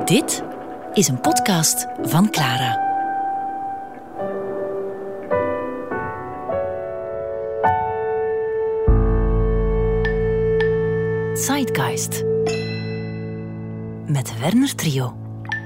Dit is een podcast van Clara. Zeitgeist. Met Werner Trio.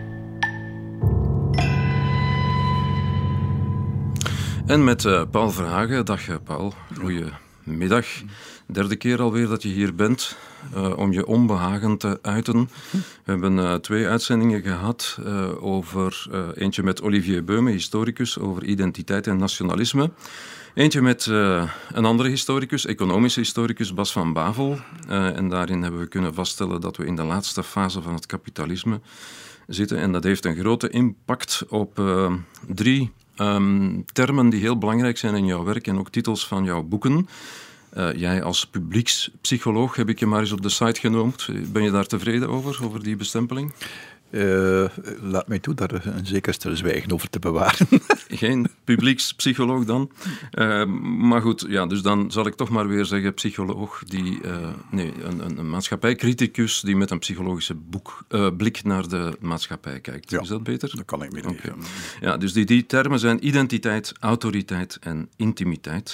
En met Paul Verhagen. Dag Paul, goedemiddag. Derde keer alweer dat je hier bent om je onbehagen te uiten. We hebben 2 uitzendingen gehad over eentje met Olivier Beume, historicus, over identiteit en nationalisme. Eentje met een andere historicus, economische historicus, Bas van Bavel. En daarin hebben we kunnen vaststellen dat we in de laatste fase van het kapitalisme zitten. En dat heeft een grote impact op 3 termen die heel belangrijk zijn in jouw werk en ook titels van jouw boeken. Jij als publiekspsycholoog heb ik je maar eens op de site genoemd. Ben je daar tevreden over die bestempeling? Laat mij toe daar een zeker stilzwijgen over te bewaren. Geen publiekspsycholoog dan? Maar goed, ja, dus dan zal ik toch maar weer zeggen psycholoog, een maatschappijcriticus die met een psychologische blik naar de maatschappij kijkt. Ja, is dat beter? Dat kan ik mee leven. Okay. Ja, dus die termen zijn identiteit, autoriteit en intimiteit.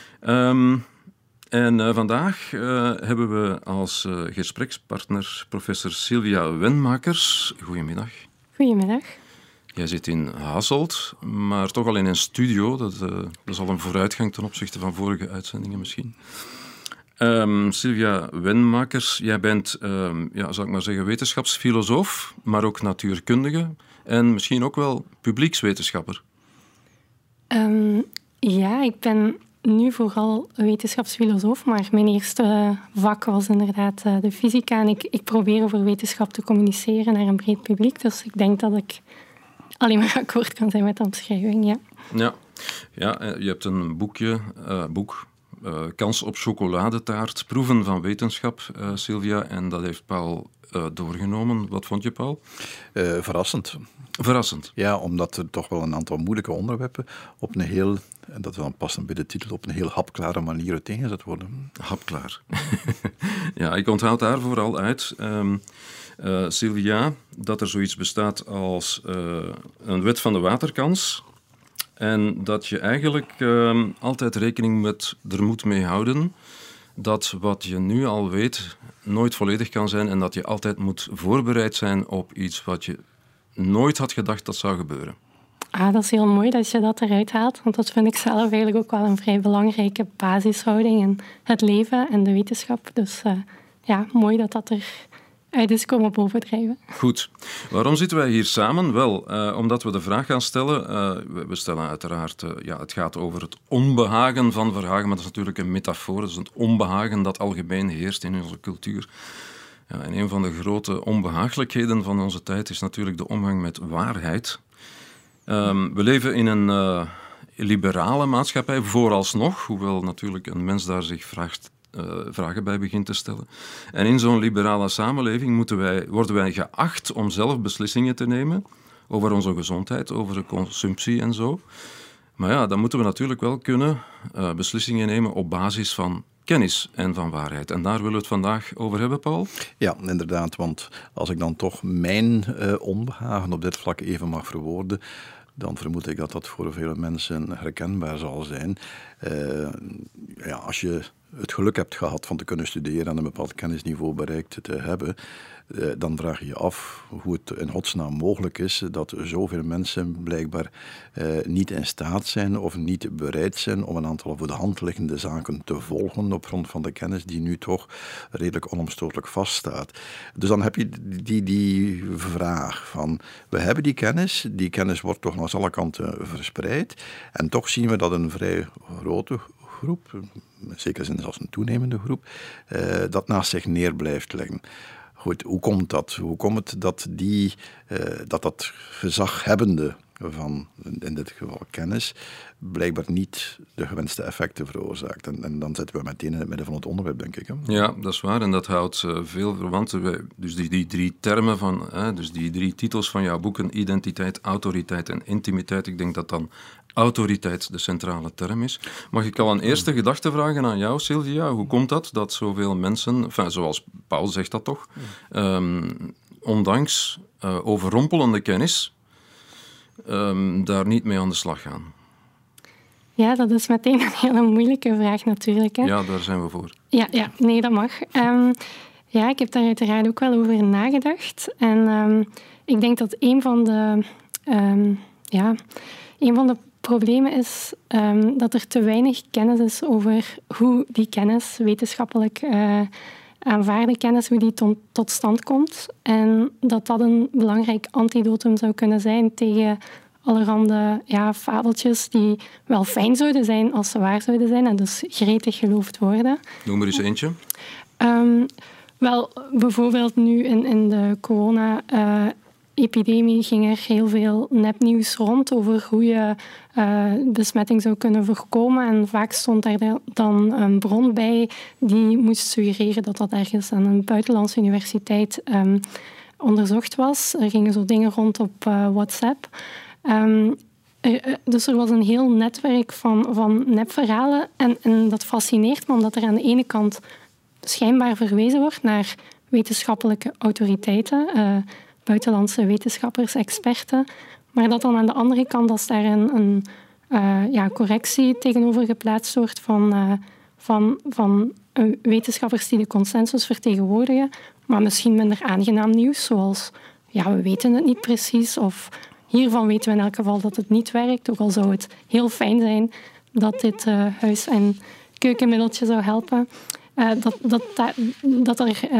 En vandaag hebben we als gesprekspartner professor Sylvia Wenmakers. Goedemiddag. Goedemiddag. Jij zit in Hasselt, maar toch al in een studio. Dat is al een vooruitgang ten opzichte van vorige uitzendingen misschien. Sylvia Wenmakers, jij bent, zal ik maar zeggen, wetenschapsfilosoof, maar ook natuurkundige en misschien ook wel publiekswetenschapper. Ja, ik ben nu vooral wetenschapsfilosoof, maar mijn eerste vak was inderdaad de fysica. En ik probeer over wetenschap te communiceren naar een breed publiek. Dus ik denk dat ik alleen maar akkoord kan zijn met de omschrijving, ja. Ja, je hebt een boek, Kans op chocoladetaart, proeven van wetenschap, Sylvia. En dat heeft Paul doorgenomen. Wat vond je, Paul? Verrassend. Verrassend? Ja, omdat er toch wel een aantal moeilijke onderwerpen op een heel, en dat is dan passend bij de titel, op een heel hapklare manier uiteengezet worden. Hapklaar. Ja, ik onthoud daar vooral uit, Sylvia, dat er zoiets bestaat als een wet van de waterkans. En dat je eigenlijk altijd rekening moet mee houden dat wat je nu al weet nooit volledig kan zijn en dat je altijd moet voorbereid zijn op iets wat je nooit had gedacht dat zou gebeuren. Dat is heel mooi dat je dat eruit haalt, want dat vind ik zelf eigenlijk ook wel een vrij belangrijke basishouding in het leven en de wetenschap. Dus mooi dat dat eruit is komen bovendrijven. Goed. Waarom zitten wij hier samen? Wel, omdat we de vraag gaan stellen. We stellen uiteraard, het gaat over het onbehagen van Verhagen, maar dat is natuurlijk een metafoor. Dat is het onbehagen dat algemeen heerst in onze cultuur. Ja, en een van de grote onbehagelijkheden van onze tijd is natuurlijk de omgang met waarheid. We leven in een liberale maatschappij, vooralsnog, hoewel natuurlijk een mens daar zich vragen bij begint te stellen. En in zo'n liberale samenleving worden wij geacht om zelf beslissingen te nemen over onze gezondheid, over de consumptie en zo. Maar ja, dan moeten we natuurlijk wel kunnen beslissingen nemen op basis van kennis en van waarheid. En daar willen we het vandaag over hebben, Paul? Ja, inderdaad, want als ik dan toch mijn onbehagen op dit vlak even mag verwoorden, dan vermoed ik dat dat voor vele mensen herkenbaar zal zijn. Als je het geluk hebt gehad van te kunnen studeren en een bepaald kennisniveau bereikt te hebben, dan vraag je je af hoe het in godsnaam mogelijk is dat zoveel mensen blijkbaar niet in staat zijn of niet bereid zijn om een aantal voor de hand liggende zaken te volgen op grond van de kennis die nu toch redelijk onomstotelijk vaststaat. Dus dan heb je die vraag van, we hebben die kennis wordt toch langs alle kanten verspreid en toch zien we dat een vrij grote groep, in zekere zin zelfs een toenemende groep, dat naast zich neer blijft leggen. Goed, hoe komt dat? Hoe komt het dat gezaghebbende van, in dit geval kennis, blijkbaar niet de gewenste effecten veroorzaakt? En dan zitten we meteen in het midden van het onderwerp, denk ik. Hè? Ja, dat is waar. En dat houdt veel verwanten. Dus die 3 termen van, dus die 3 titels van jouw boeken, identiteit, autoriteit en intimiteit, ik denk dat dan autoriteit de centrale term is. Mag ik al een eerste gedachte vragen aan jou, Sylvia? Hoe komt dat zoveel mensen, zoals Paul zegt dat toch, ondanks overrompelende kennis daar niet mee aan de slag gaan? Ja, dat is meteen een hele moeilijke vraag natuurlijk. Hè? Ja, daar zijn we voor. Ja, nee, dat mag. Ik heb daar uiteraard ook wel over nagedacht. En ik denk dat een van de problemen is dat er te weinig kennis is over hoe die kennis, wetenschappelijk aanvaarde kennis, hoe die tot stand komt. En dat een belangrijk antidotum zou kunnen zijn tegen allerhande fabeltjes die wel fijn zouden zijn als ze waar zouden zijn en dus gretig geloofd worden. Noem er eens eentje. Bijvoorbeeld nu in de corona-epidemie ging er heel veel nepnieuws rond over hoe je besmetting zou kunnen voorkomen. En vaak stond daar dan een bron bij die moest suggereren dat dat ergens aan een buitenlandse universiteit onderzocht was. Er gingen zo dingen rond op WhatsApp. Dus er was een heel netwerk van nepverhalen. En dat fascineert me, omdat er aan de ene kant schijnbaar verwezen wordt naar wetenschappelijke autoriteiten, buitenlandse wetenschappers, experten. Maar dat dan aan de andere kant, als daar een correctie tegenover geplaatst wordt van wetenschappers die de consensus vertegenwoordigen, maar misschien minder aangenaam nieuws, zoals we weten het niet precies, of hiervan weten we in elk geval dat het niet werkt, ook al zou het heel fijn zijn dat dit huis- en keukenmiddeltje zou helpen. Dat er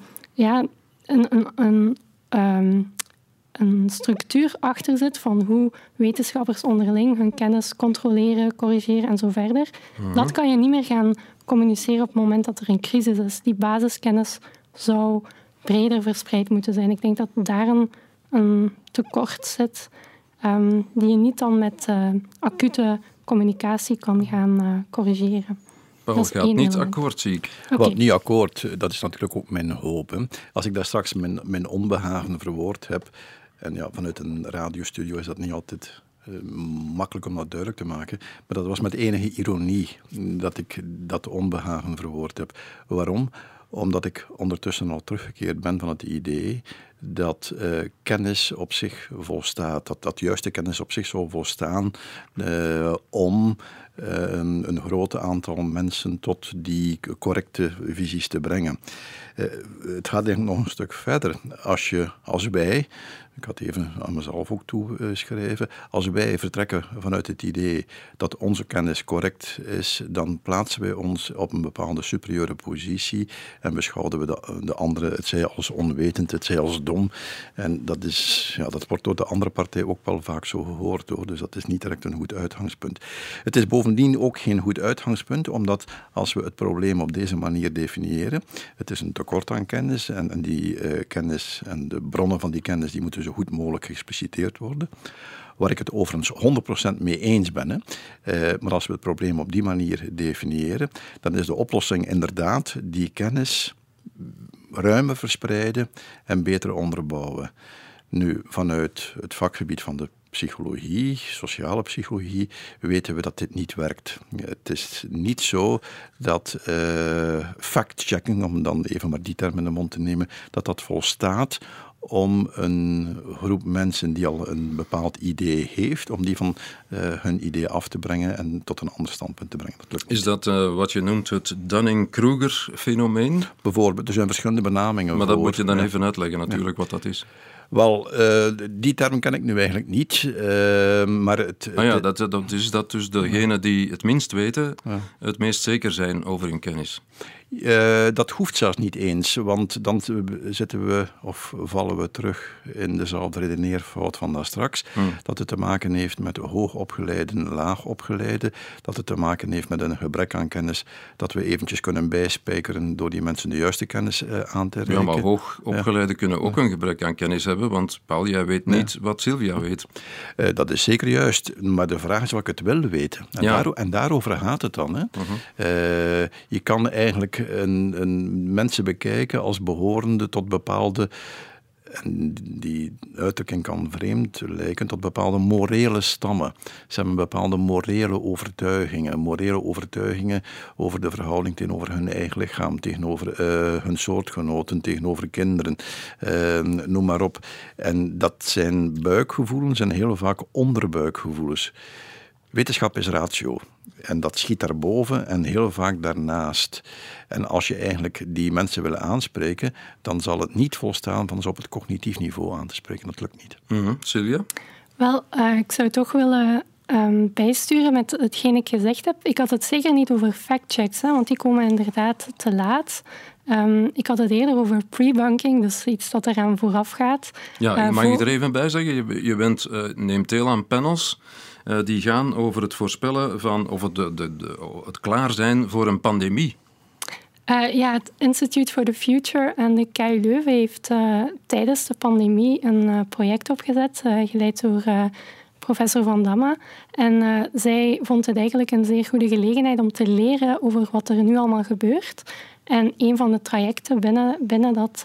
een structuur achter zit van hoe wetenschappers onderling hun kennis controleren, corrigeren en zo verder. Mm-hmm. Dat kan je niet meer gaan communiceren op het moment dat er een crisis is. Die basiskennis zou breder verspreid moeten zijn. Ik denk dat daar een tekort zit die je niet dan met acute communicatie kan gaan corrigeren. Paul gaat niet akkoord, zie ik. Okay. Wel, niet akkoord, dat is natuurlijk ook mijn hoop. Hè. Als ik daar straks mijn onbehagen verwoord heb, en vanuit een radiostudio is dat niet altijd makkelijk om dat duidelijk te maken, maar dat was met enige ironie dat ik dat onbehagen verwoord heb. Waarom? Omdat ik ondertussen al teruggekeerd ben van het idee dat kennis op zich volstaat, dat juiste kennis op zich zou volstaan om een groot aantal mensen tot die correcte visies te brengen. Het gaat eigenlijk nog een stuk verder. Als wij, ik had even aan mezelf ook toeschrijven, als wij vertrekken vanuit het idee dat onze kennis correct is, dan plaatsen wij ons op een bepaalde superieure positie en beschouwen we de anderen, het zij als onwetend, het zij als dom. En dat wordt door de andere partij ook wel vaak zo gehoord, hoor. Dus dat is niet direct een goed uitgangspunt. Het is bovendien ook geen goed uitgangspunt, omdat als we het probleem op deze manier definiëren, het is een tekort aan kennis en die kennis en de bronnen van die kennis die moeten zo goed mogelijk geëxpliciteerd worden. Waar ik het overigens 100% mee eens ben. Maar als we het probleem op die manier definiëren, dan is de oplossing inderdaad die kennis ruimer verspreiden en beter onderbouwen. Nu, vanuit het vakgebied van de psychologie, sociale psychologie, weten we dat dit niet werkt. Het is niet zo dat fact-checking, om dan even maar die term in de mond te nemen, dat volstaat om een groep mensen die al een bepaald idee heeft, om die van hun idee af te brengen en tot een ander standpunt te brengen. Dat lukt niet. Is dat wat je noemt het Dunning-Kruger-fenomeen? Bijvoorbeeld, er zijn verschillende benamingen maar dat moet je dan even uitleggen natuurlijk wat dat is. Wel, die term ken ik nu eigenlijk niet, maar dat is dat dus degenen die het minst weten, het meest zeker zijn over hun kennis. Dat hoeft zelfs niet eens, want dan zitten we of vallen we terug in dezelfde redeneerfout van daarstraks. Dat het te maken heeft met hoogopgeleiden, laagopgeleiden, dat het te maken heeft met een gebrek aan kennis, dat we eventjes kunnen bijspijkeren door die mensen de juiste kennis aan te reiken. Ja, maar hoogopgeleiden kunnen ook een gebrek aan kennis hebben, want Paul, jij weet niet wat Sylvia weet. Dat is zeker juist, maar de vraag is wat ik het wil weten. En daarover gaat het dan. Hè. Je kan eigenlijk een mensen bekijken als behorende tot bepaalde En die uitdrukking kan vreemd lijken tot bepaalde morele stammen. Ze hebben bepaalde morele overtuigingen over de verhouding tegenover hun eigen lichaam, tegenover hun soortgenoten, tegenover kinderen, noem maar op. En dat zijn buikgevoelens en heel vaak onderbuikgevoelens. Wetenschap is ratio. En dat schiet daarboven en heel vaak daarnaast. En als je eigenlijk die mensen wil aanspreken, dan zal het niet volstaan van ze op het cognitief niveau aan te spreken. Dat lukt niet. Sylvia? Wel, ik zou toch willen bijsturen met hetgeen ik gezegd heb. Ik had het zeker niet over factchecks, want die komen inderdaad te laat. Ik had het eerder over pre-bunking, dus iets dat eraan vooraf gaat. Ja, mag ik er even bij zeggen? Je neemt deel aan panels die gaan over het voorspellen van, of het klaar zijn voor een pandemie. Het Institute for the Future aan de KU Leuven heeft tijdens de pandemie een project opgezet, geleid door professor Van Damme. En zij vond het eigenlijk een zeer goede gelegenheid om te leren over wat er nu allemaal gebeurt. En een van de trajecten binnen dat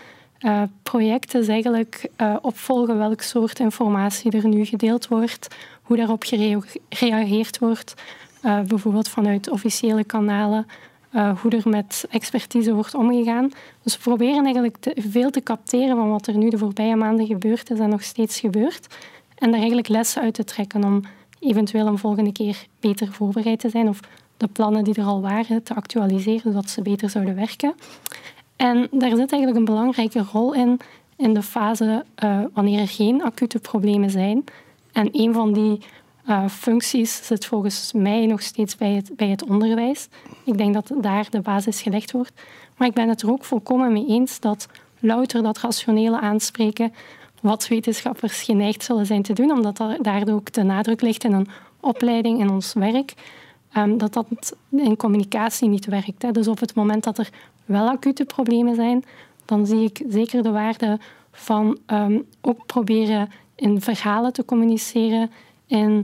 project is eigenlijk opvolgen welk soort informatie er nu gedeeld wordt, hoe daarop gereageerd wordt, bijvoorbeeld vanuit officiële kanalen, hoe er met expertise wordt omgegaan. Dus we proberen eigenlijk veel te capteren van wat er nu de voorbije maanden gebeurd is en nog steeds gebeurt. En daar eigenlijk lessen uit te trekken om eventueel een volgende keer beter voorbereid te zijn of de plannen die er al waren te actualiseren, zodat ze beter zouden werken. En daar zit eigenlijk een belangrijke rol in de fase wanneer er geen acute problemen zijn. En een van die functies zit volgens mij nog steeds bij het onderwijs. Ik denk dat daar de basis gelegd wordt. Maar ik ben het er ook volkomen mee eens dat louter dat rationele aanspreken, wat wetenschappers geneigd zullen zijn te doen, omdat daardoor ook de nadruk ligt in een opleiding en ons werk, dat in communicatie niet werkt. Hè. Dus op het moment dat er wel acute problemen zijn, dan zie ik zeker de waarde van ook proberen in verhalen te communiceren, in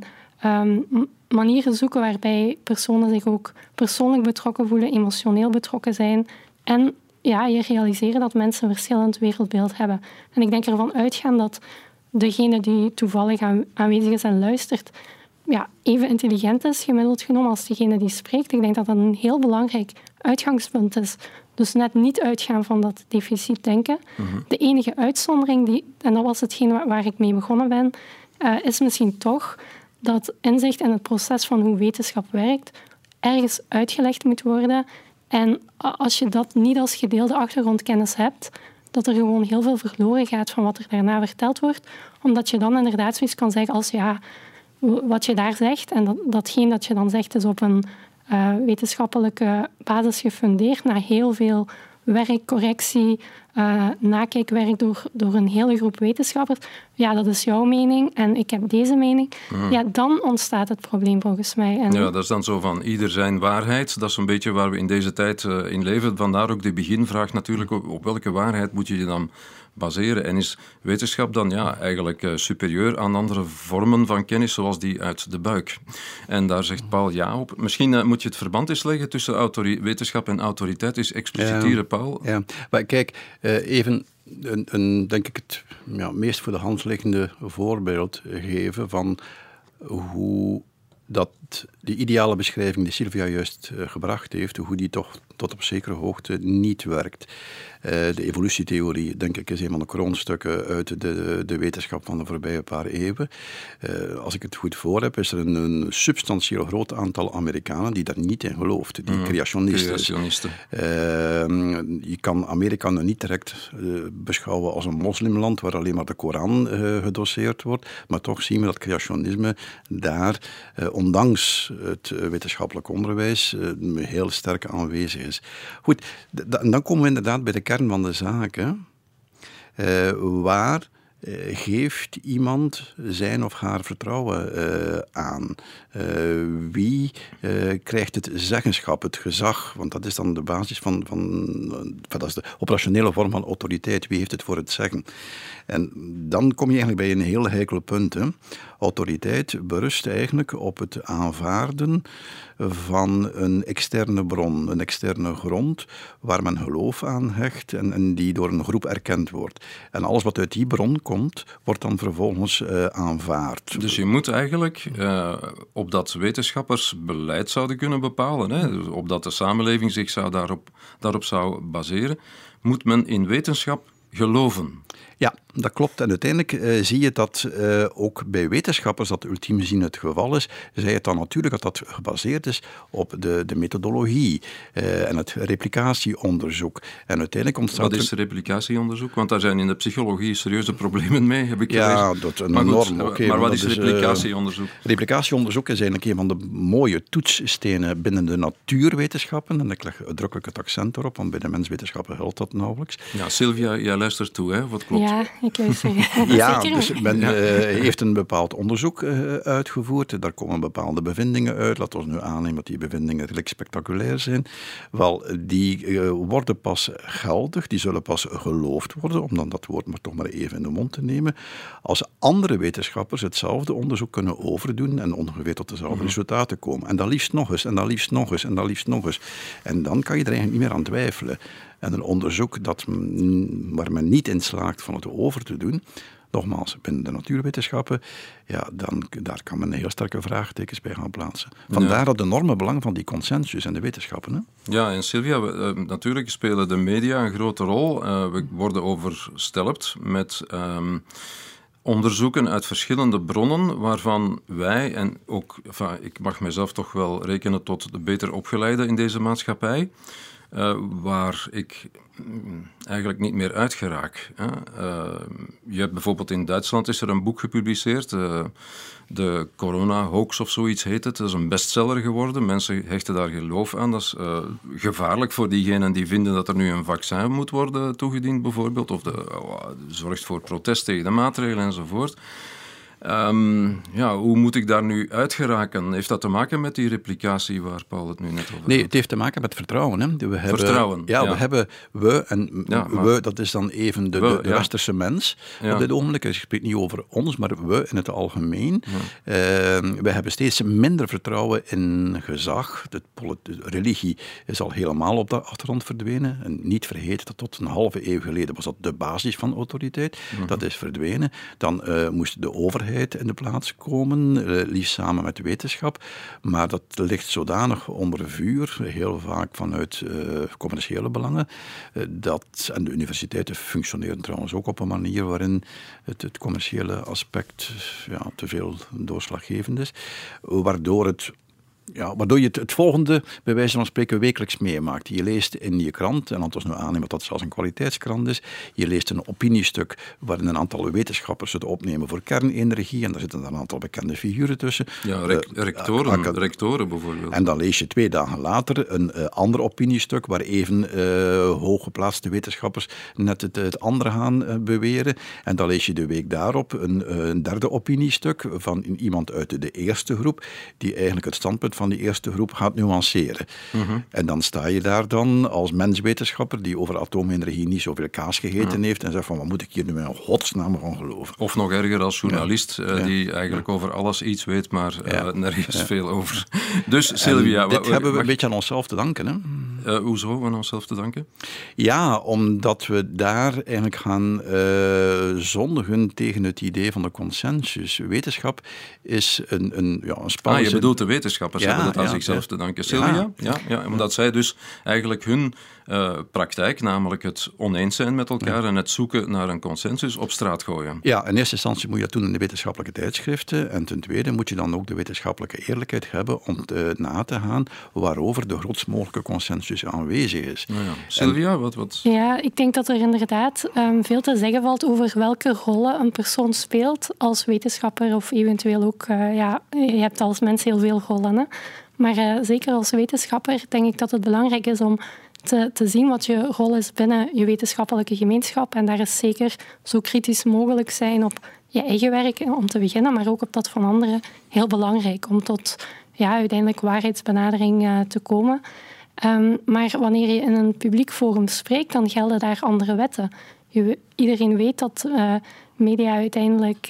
manieren zoeken waarbij personen zich ook persoonlijk betrokken voelen, emotioneel betrokken zijn. En je realiseren dat mensen een verschillend wereldbeeld hebben. En ik denk ervan uitgaan dat degene die toevallig aanwezig is en luistert, even intelligent is, gemiddeld genomen, als degene die spreekt. Ik denk dat dat een heel belangrijk uitgangspunt is. Dus net niet uitgaan van dat deficit denken. Mm-hmm. De enige uitzondering, en dat was hetgeen waar ik mee begonnen ben, is misschien toch dat inzicht in het proces van hoe wetenschap werkt ergens uitgelegd moet worden. En als je dat niet als gedeelde achtergrondkennis hebt, dat er gewoon heel veel verloren gaat van wat er daarna verteld wordt. Omdat je dan inderdaad zoiets kan zeggen als wat je daar zegt en datgene dat je dan zegt is op een wetenschappelijke basis gefundeerd na heel veel werk, correctie, nakijkwerk door een hele groep wetenschappers. Ja, dat is jouw mening en ik heb deze mening. Ja, dan ontstaat het probleem volgens mij. En dat is dan zo van ieder zijn waarheid. Dat is een beetje waar we in deze tijd in leven. Vandaar ook de beginvraag natuurlijk, op welke waarheid moet je dan baseren? En is wetenschap dan eigenlijk superieur aan andere vormen van kennis, zoals die uit de buik? En daar zegt Paul ja op. Misschien moet je het verband eens leggen tussen wetenschap en autoriteit. Is expliciteren, Paul? Ja, maar kijk, even denk ik het meest voor de hand liggende voorbeeld geven van hoe dat die ideale beschrijving die Sylvia juist gebracht heeft, hoe die toch tot op zekere hoogte niet werkt. De evolutietheorie, denk ik, is een van de kroonstukken uit de wetenschap van de voorbije paar eeuwen. Als ik het goed voor heb, is er een substantieel groot aantal Amerikanen die daar niet in gelooft. Die creationisten. Je kan Amerika nu niet direct beschouwen als een moslimland waar alleen maar de Koran gedoseerd wordt, maar toch zien we dat creationisme daar, ondanks het wetenschappelijk onderwijs, heel sterk aanwezig is. Goed, dan komen we inderdaad bij de kern van de zaak, waar geeft iemand zijn of haar vertrouwen aan? Wie krijgt het zeggenschap, het gezag? Want dat is dan de basis van dat is de operationele vorm van autoriteit. Wie heeft het voor het zeggen? En dan kom je eigenlijk bij een heel heikel punt. Hè? Autoriteit berust eigenlijk op het aanvaarden van een externe bron, een externe grond, waar men geloof aan hecht en die door een groep erkend wordt. En alles wat uit die bron komt, wordt dan vervolgens aanvaard. Dus je moet eigenlijk, opdat wetenschappers beleid zouden kunnen bepalen, hè, opdat de samenleving zich daarop zou baseren, moet men in wetenschap geloven. Ja, dat klopt. En uiteindelijk zie je dat ook bij wetenschappers dat ultiem gezien het geval is. Zij het dan natuurlijk dat gebaseerd is op de methodologie en het replicatieonderzoek. En uiteindelijk ontstaat... Wat is replicatieonderzoek? Want daar zijn in de psychologie serieuze problemen mee, heb ik gelezen. Ja, dat is een enorm. Maar wat is replicatieonderzoek? Replicatieonderzoek is eigenlijk een van de mooie toetsstenen binnen de natuurwetenschappen. En ik leg uitdrukkelijk het accent erop, want bij de menswetenschappen geldt dat nauwelijks. Ja, Sylvia, jij luistert toe, hè? Wat klopt? Ja, ik luister. Ja, dus men heeft een bepaald onderzoek uitgevoerd. Daar komen bepaalde bevindingen uit. Laten we nu aannemen dat die bevindingen redelijk spectaculair zijn. Wel, die worden pas geldig, die zullen pas geloofd worden, om dan dat woord maar toch maar even in de mond te nemen, als andere wetenschappers hetzelfde onderzoek kunnen overdoen en ongeveer tot dezelfde resultaten komen. En dan liefst nog eens, en dan liefst nog eens, en dan liefst nog eens. En dan kan je er eigenlijk niet meer aan twijfelen. En een onderzoek waar men niet in slaagt van het over te doen, nogmaals, binnen de natuurwetenschappen, ja, daar kan men heel sterke vraagtekens bij gaan plaatsen. Vandaar het enorme belang van die consensus en de wetenschappen. Hè? Ja, en Sylvia, natuurlijk spelen de media een grote rol. We worden overstelpt met onderzoeken uit verschillende bronnen, waarvan wij, en ook, ik mag mezelf toch wel rekenen tot de beter opgeleide in deze maatschappij, waar ik eigenlijk niet meer uitgeraak. Je hebt bijvoorbeeld in Duitsland is er een boek gepubliceerd, de corona-hoax of zoiets heet het. Dat is een bestseller geworden. Mensen hechten daar geloof aan. Dat is gevaarlijk voor diegenen die vinden dat er nu een vaccin moet worden toegediend bijvoorbeeld, of zorgt voor protest tegen de maatregelen enzovoort. Hoe moet ik daar nu uit geraken? Heeft dat te maken met die replicatie waar Paul het nu net over had? Nee, het heeft te maken met vertrouwen. Hè. Vertrouwen. We, dat is dan even de westerse mens. Ja. Op dit ogenblik, ik spreek niet over ons, maar we in het algemeen. Ja. We hebben steeds minder vertrouwen in gezag. De religie is al helemaal op de achtergrond verdwenen. En niet vergeten dat tot een halve eeuw geleden was dat de basis van autoriteit. Dat is verdwenen. Dan moest de overheid in de plaats komen, liefst samen met de wetenschap. Maar dat ligt zodanig onder vuur, heel vaak vanuit commerciële belangen. En de universiteiten functioneren trouwens ook op een manier waarin het commerciële aspect te veel doorslaggevend is. Waardoor je het volgende, bij wijze van spreken, wekelijks meemaakt. Je leest in je krant, en laten we nu aannemen dat dat zelfs een kwaliteitskrant is, je leest een opiniestuk waarin een aantal wetenschappers het opnemen voor kernenergie, en daar zitten een aantal bekende figuren tussen. Ja, rectoren bijvoorbeeld. En dan lees je 2 dagen later een ander opiniestuk waar even hooggeplaatste wetenschappers net het andere gaan beweren. En dan lees je de week daarop een derde opiniestuk van iemand uit de eerste groep, die eigenlijk het standpunt van die eerste groep gaat nuanceren. En dan sta je daar dan als menswetenschapper die over atoomenergie niet zoveel kaas gegeten heeft en zegt van, wat moet ik hier nu in godsnaam van geloven? Of nog erger als journalist, die eigenlijk over alles iets weet, maar nergens veel over. Dus Sylvia... Dit hebben we een beetje aan onszelf te danken. Hè? Hoezo aan onszelf te danken? Ja, omdat we daar eigenlijk gaan zondigen tegen het idee van de consensus. Wetenschap is een spel... je bedoelt de wetenschappers hebben dat aan zichzelf te danken. Sylvia? Ja, omdat zij dus eigenlijk hun praktijk, namelijk het oneens zijn met elkaar en het zoeken naar een consensus, op straat gooien. Ja, in eerste instantie moet je dat doen in de wetenschappelijke tijdschriften en ten tweede moet je dan ook de wetenschappelijke eerlijkheid hebben om na te gaan waarover de grootst mogelijke consensus aanwezig is. Sylvia, wat? Ja, ik denk dat er inderdaad veel te zeggen valt over welke rollen een persoon speelt als wetenschapper of eventueel ook, je hebt als mens heel veel rollen. Hè? Maar zeker als wetenschapper denk ik dat het belangrijk is om te zien wat je rol is binnen je wetenschappelijke gemeenschap. En daar is zeker zo kritisch mogelijk zijn op je eigen werk, om te beginnen, maar ook op dat van anderen, heel belangrijk om tot uiteindelijk waarheidsbenadering te komen. Maar wanneer je in een publiek forum spreekt, dan gelden daar andere wetten. Iedereen weet dat media uiteindelijk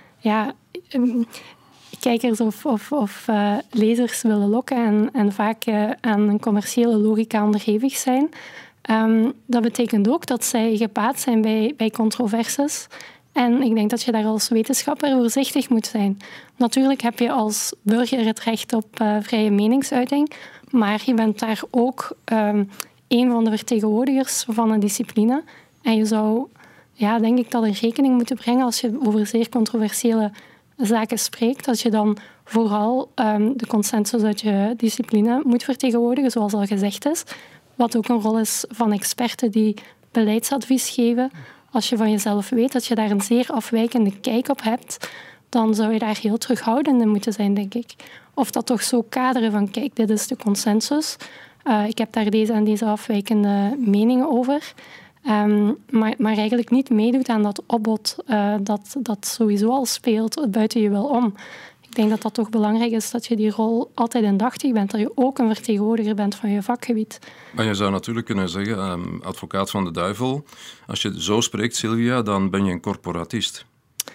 kijkers of lezers willen lokken en vaak aan een commerciële logica onderhevig zijn. Dat betekent ook dat zij gebaat zijn bij controverses. En ik denk dat je daar als wetenschapper voorzichtig moet zijn. Natuurlijk heb je als burger het recht op vrije meningsuiting, maar je bent daar ook een van de vertegenwoordigers van een discipline. En je zou, denk ik, dat in rekening moeten brengen als je over zeer controversiële zaken spreekt, dat je dan vooral de consensus uit je discipline moet vertegenwoordigen, zoals al gezegd is. Wat ook een rol is van experten die beleidsadvies geven. Als je van jezelf weet dat je daar een zeer afwijkende kijk op hebt, dan zou je daar heel terughoudend in moeten zijn, denk ik. Of dat toch zo kaderen van, kijk, dit is de consensus. Ik heb daar deze en deze afwijkende meningen over. Maar eigenlijk niet meedoet aan dat opbod dat sowieso al speelt buiten je wil om. Ik denk dat dat toch belangrijk is, dat je die rol altijd indachtig bent, dat je ook een vertegenwoordiger bent van je vakgebied. Maar je zou natuurlijk kunnen zeggen, advocaat van de duivel, als je zo spreekt, Sylvia, dan ben je een corporatist.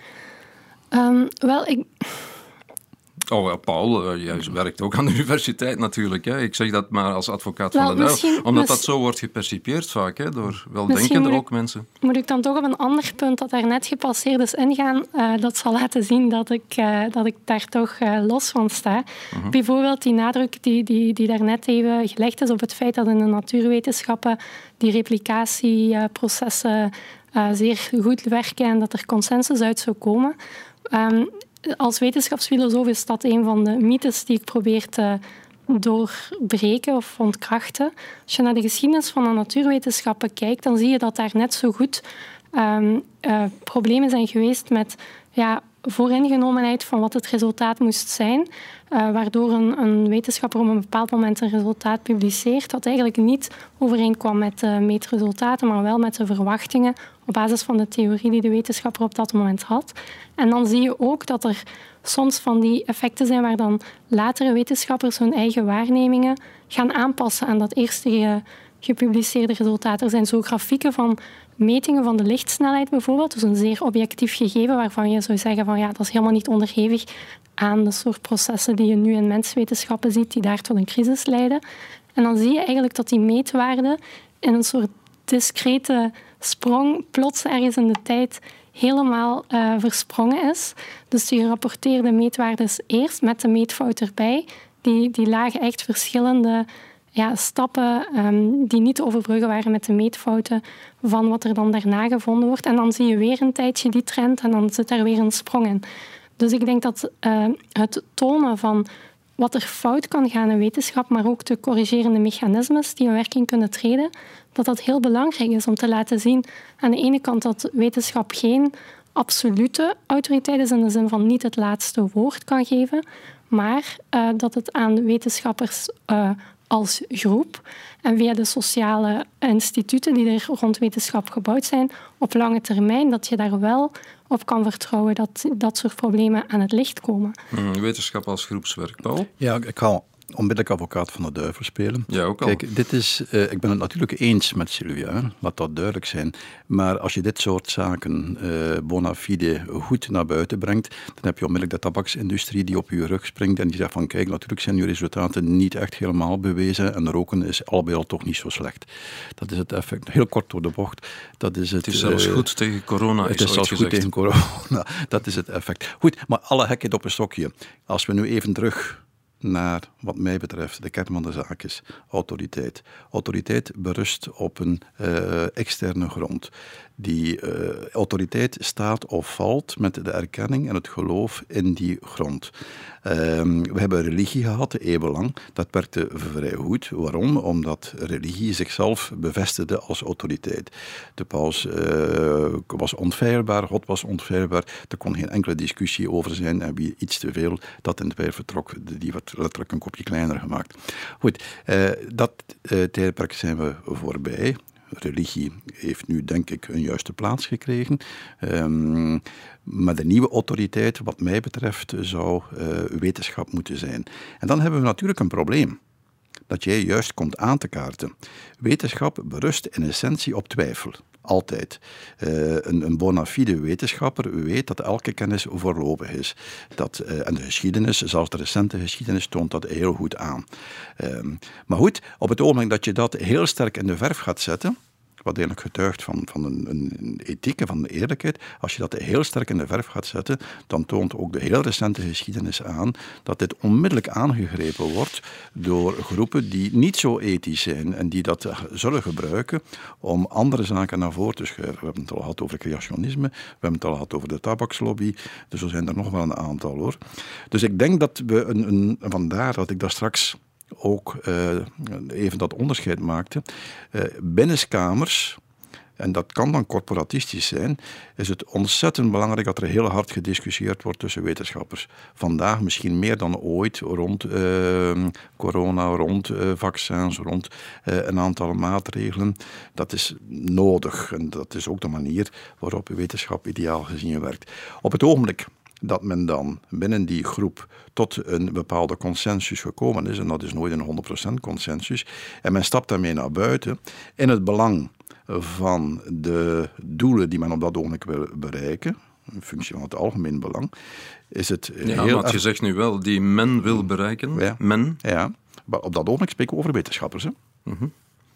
Paul, jij werkt ook aan de universiteit natuurlijk. Hè? Ik zeg dat maar als advocaat van de duivel, omdat dat zo wordt gepercipieerd vaak, hè, door weldenkende ook mensen. Moet ik dan toch op een ander punt dat daar net gepasseerd is ingaan, dat zal laten zien dat ik daar toch los van sta. Uh-huh. Bijvoorbeeld die nadruk die daar net even gelegd is op het feit dat in de natuurwetenschappen die replicatieprocessen zeer goed werken en dat er consensus uit zou komen. Als wetenschapsfilosoof is dat een van de mythes die ik probeer te doorbreken of ontkrachten. Als je naar de geschiedenis van de natuurwetenschappen kijkt, dan zie je dat daar net zo goed problemen zijn geweest met vooringenomenheid van wat het resultaat moest zijn, waardoor een wetenschapper op een bepaald moment een resultaat publiceert dat eigenlijk niet overeenkwam met de meetresultaten, maar wel met de verwachtingen op basis van de theorie die de wetenschapper op dat moment had. En dan zie je ook dat er soms van die effecten zijn waar dan latere wetenschappers hun eigen waarnemingen gaan aanpassen aan dat eerste gepubliceerde resultaat. Er zijn zo grafieken van metingen van de lichtsnelheid bijvoorbeeld, dus een zeer objectief gegeven waarvan je zou zeggen van dat is helemaal niet onderhevig aan de soort processen die je nu in menswetenschappen ziet die daar tot een crisis leiden. En dan zie je eigenlijk dat die meetwaarde in een soort discrete sprong plots ergens in de tijd helemaal versprongen is. Dus die gerapporteerde meetwaardes eerst met de meetfout erbij, die lagen echt verschillende stappen die niet te overbruggen waren met de meetfouten van wat er dan daarna gevonden wordt. En dan zie je weer een tijdje die trend en dan zit daar weer een sprong in. Dus ik denk dat het tonen van wat er fout kan gaan in wetenschap, maar ook de corrigerende mechanismes die in werking kunnen treden, dat heel belangrijk is om te laten zien aan de ene kant dat wetenschap geen absolute autoriteit is in de zin van niet het laatste woord kan geven, maar dat het aan wetenschappers als groep en via de sociale instituten die er rond wetenschap gebouwd zijn, op lange termijn, dat je daar wel op kan vertrouwen dat soort problemen aan het licht komen. Wetenschap als groepswerk, Paul? Ja, ik ga onmiddellijk advocaat van de duivel spelen. Ja, ook al. Kijk, ik ben het natuurlijk eens met Sylvia, hè? Laat dat duidelijk zijn. Maar als je dit soort zaken bona fide goed naar buiten brengt, dan heb je onmiddellijk de tabaksindustrie die op je rug springt en die zegt van kijk, natuurlijk zijn je resultaten niet echt helemaal bewezen en roken is al bij al toch niet zo slecht. Dat is het effect. Heel kort door de bocht. Het is zelfs goed tegen corona. Het is zelfs goed tegen corona. Dat is het effect. Goed, maar alle gekheid op een stokje. Als we nu even terug naar, wat mij betreft, de kern van de zaak is autoriteit. Autoriteit berust op een externe grond. Die autoriteit staat of valt met de erkenning en het geloof in die grond. We hebben religie gehad, eeuwenlang. Dat werkte vrij goed. Waarom? Omdat religie zichzelf bevestigde als autoriteit. De paus was onfeilbaar, God was onfeilbaar. Er kon geen enkele discussie over zijn. En wie iets te veel dat in de pijl vertrok, die werd letterlijk een kopje kleiner gemaakt. Goed, dat tijdperk zijn we voorbij. Religie heeft nu, denk ik, een juiste plaats gekregen. Maar de nieuwe autoriteit, wat mij betreft, zou wetenschap moeten zijn. En dan hebben we natuurlijk een probleem. Dat jij juist komt aan te kaarten. Wetenschap berust in essentie op twijfel. Altijd. Een bona fide wetenschapper weet dat elke kennis voorlopig is. En de geschiedenis, zelfs de recente geschiedenis, toont dat heel goed aan. Maar goed, op het ogenblik dat je dat heel sterk in de verf gaat zetten, wat eigenlijk getuigt van een ethiek en van een eerlijkheid, als je dat heel sterk in de verf gaat zetten, dan toont ook de heel recente geschiedenis aan dat dit onmiddellijk aangegrepen wordt door groepen die niet zo ethisch zijn en die dat zullen gebruiken om andere zaken naar voren te schuiven. We hebben het al gehad over creationisme, we hebben het al gehad over de tabakslobby, dus er zijn er nog wel een aantal hoor. Dus ik denk dat we, vandaar dat ik daar straks ook even dat onderscheid maakte. Binnenskamers, en dat kan dan corporatistisch zijn, is het ontzettend belangrijk dat er heel hard gediscussieerd wordt tussen wetenschappers. Vandaag misschien meer dan ooit rond corona, rond vaccins, rond een aantal maatregelen. Dat is nodig en dat is ook de manier waarop wetenschap ideaal gezien werkt. Op het ogenblik dat men dan binnen die groep tot een bepaalde consensus gekomen is, en dat is nooit een 100% consensus, en men stapt daarmee naar buiten, in het belang van de doelen die men op dat ogenblik wil bereiken, in functie van het algemeen belang, is het heel... maar je zegt nu wel, die men wil bereiken, ja. Men. Ja, maar op dat ogenblik spreken we over wetenschappers, hè. Mm-hmm.